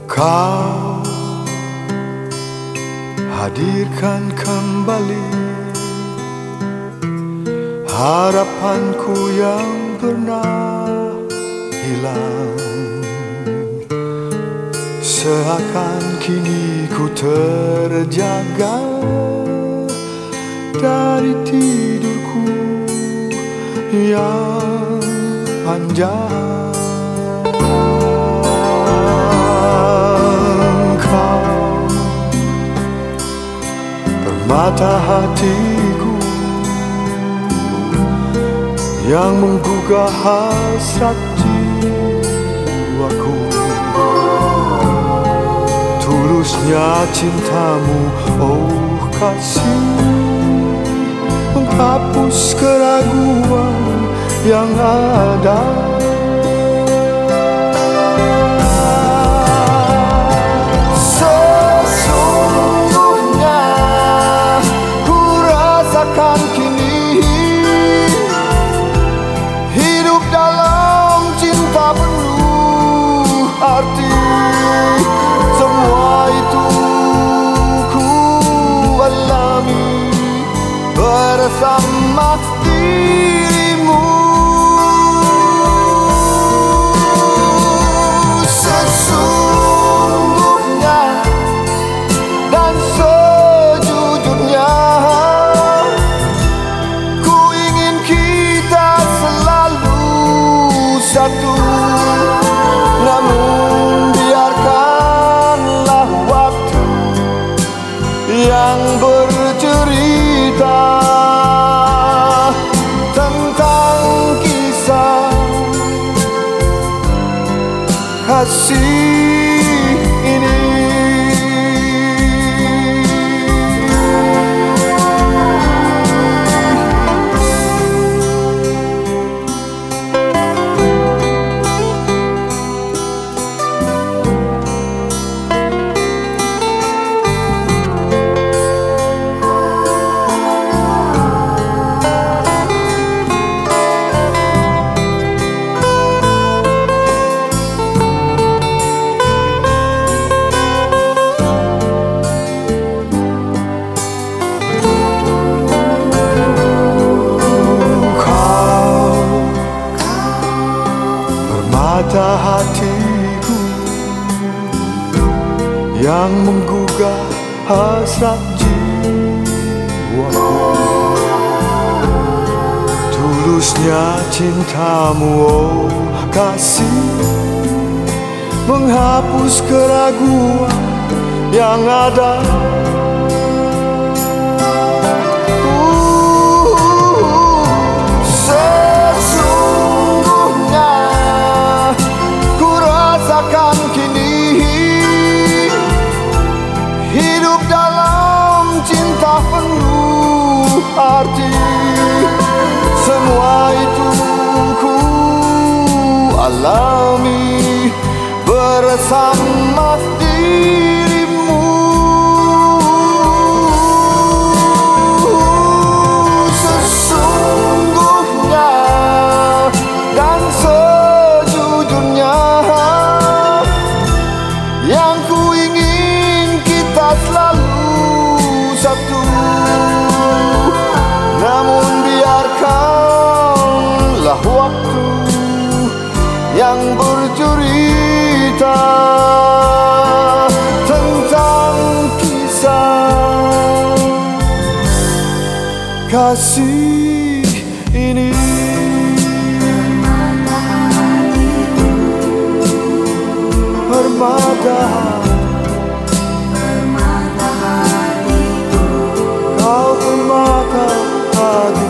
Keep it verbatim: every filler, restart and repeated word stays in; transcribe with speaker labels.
Speaker 1: Kau hadirkan kembali harapanku yang pernah hilang. Seakan kini ku terjaga dari tidurku yang panjang. Mata hatiku yang menggugah hasrat jiwaku, tulusnya cintamu, oh kasih, menghapus keraguan yang ada. Kini hidup dalam cinta penuh arti. Semua itu ku alami bersama dirimu. Sesungguhnya dan sejujurnya satu, namun biarkanlah waktu yang bercerita tentang kisah kasih ini. Mata hatiku yang menggugah hasrat jiwaku, tulusnya cintamu, oh kasih, menghapus keraguan yang ada. Kini hidup dalam cinta penuh arti. Semua itu ku alami bersama dirimu. Sesungguhnya dan sejujurnya yang ku ingin kita selalu satu, namun biarkanlah waktu yang bercerita tentang kisah kasih ini. Permata hatiku, kau permata hatiku.